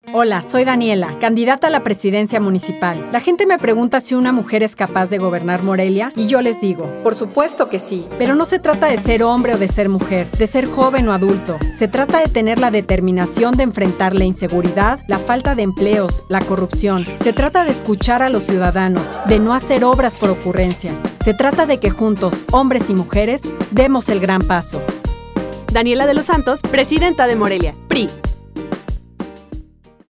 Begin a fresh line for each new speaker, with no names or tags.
Hola, soy Daniela, candidata a la presidencia municipal. La gente me pregunta si una mujer es capaz de gobernar Morelia y yo les digo, por supuesto que sí. Pero no se trata de ser hombre o de ser mujer, de ser joven o adulto. Se trata de tener la determinación de enfrentar la inseguridad, la falta de empleos, la corrupción. Se trata de escuchar a los ciudadanos, de no hacer obras por ocurrencia. Se trata de que juntos, hombres y mujeres, demos el gran paso.
Daniela de los Santos, presidenta de Morelia, PRI.